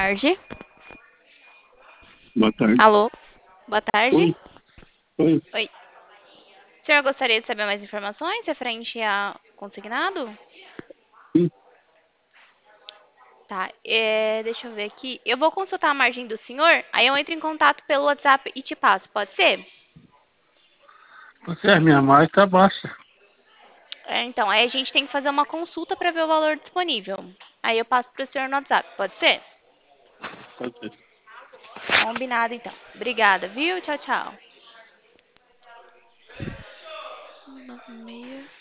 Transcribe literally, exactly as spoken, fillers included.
tarde. Boa tarde. Alô? Boa tarde. Oi, oi. Oi. O senhor gostaria de saber mais informações referente a consignado? Sim, Tá, é, deixa eu ver aqui. Eu vou consultar a margem do senhor, aí eu entro em contato pelo WhatsApp e te passo, pode ser? você é minha marca tá baixa. É, então, aí a gente tem que fazer uma consulta para ver o valor disponível. Aí eu passo para o senhor no WhatsApp, pode ser? Pode ser. Combinado, então. Obrigada, viu? Tchau, tchau. Nove e meia.